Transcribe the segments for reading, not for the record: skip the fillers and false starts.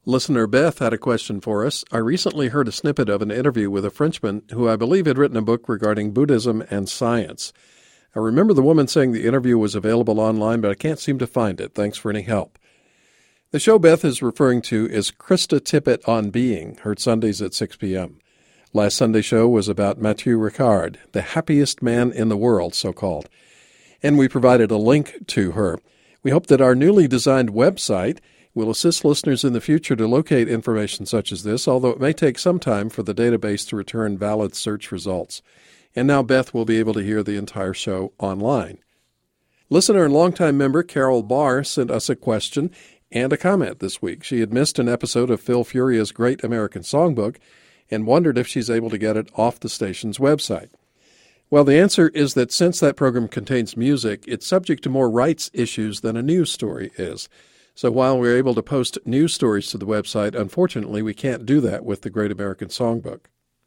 Listener Beth had a question for us. I recently heard a snippet of an interview with a Frenchman who I believe had written a book regarding Buddhism and science. I remember the woman saying the interview was available online, but I can't seem to find it. Thanks for any help. The show Beth is referring to is Krista Tippett on Being, heard Sundays at 6 p.m. Last Sunday's show was about Mathieu Ricard, the happiest man in the world, so-called. And we provided a link to her. We hope that our newly designed website will assist listeners in the future to locate information such as this, although it may take some time for the database to return valid search results. And now Beth will be able to hear the entire show online. Listener and longtime member Carol Barr sent us a question and a comment this week. She had missed an episode of Phil Furia's Great American Songbook and wondered if she's able to get it off the station's website. Well, the answer is that since that program contains music, it's subject to more rights issues than a news story is. So while we're able to post news stories to the website, unfortunately, we can't do that with the Great American Songbook.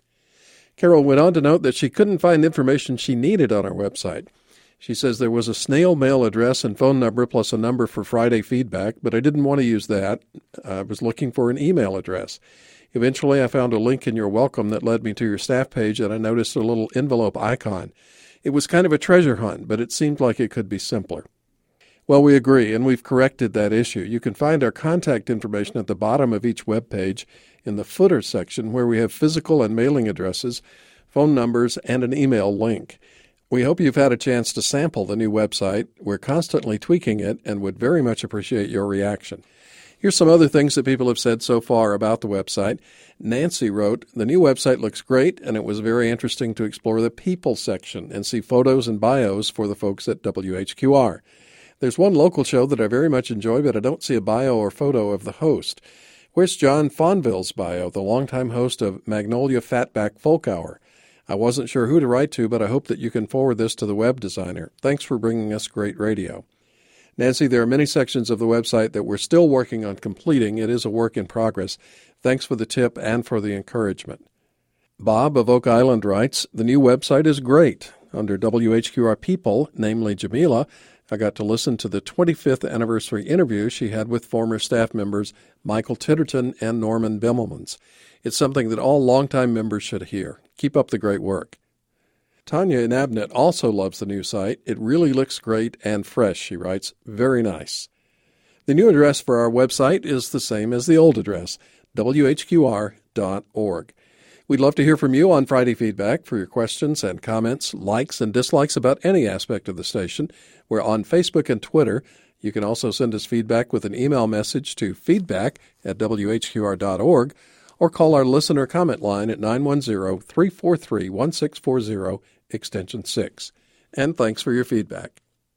Carol went on to note that she couldn't find information she needed on our website. She says there was a snail mail address and phone number plus a number for Friday feedback, but I didn't want to use that. I was looking for an email address. Eventually, I found a link in your welcome that led me to your staff page, and I noticed a little envelope icon. It was kind of a treasure hunt, but it seemed like it could be simpler. Well, we agree, and we've corrected that issue. You can find our contact information at the bottom of each web page in the footer section where we have physical and mailing addresses, phone numbers, and an email link. We hope you've had a chance to sample the new website. We're constantly tweaking it and would very much appreciate your reaction. Here's some other things that people have said so far about the website. Nancy wrote, "The new website looks great, and it was very interesting to explore the people section and see photos and bios for the folks at WHQR. There's one local show that I very much enjoy, but I don't see a bio or photo of the host. Where's John Fonville's bio, the longtime host of Magnolia Fatback Folk Hour? I wasn't sure who to write to, but I hope that you can forward this to the web designer. Thanks for bringing us great radio." Nancy, there are many sections of the website that we're still working on completing. It is a work in progress. Thanks for the tip and for the encouragement. Bob of Oak Island writes, "The new website is great. Under WHQR People, namely Jamila, I got to listen to the 25th anniversary interview she had with former staff members Michael Titterton and Norman Bimmelmans. It's something that all longtime members should hear. Keep up the great work." Tanya in Abnett also loves the new site. "It really looks great and fresh," she writes. "Very nice." The new address for our website is the same as the old address, whqr.org. We'd love to hear from you on Friday Feedback for your questions and comments, likes and dislikes about any aspect of the station. We're on Facebook and Twitter. You can also send us feedback with an email message to feedback@whqr.org or call our listener comment line at 910-343-1640, extension 6. And thanks for your feedback.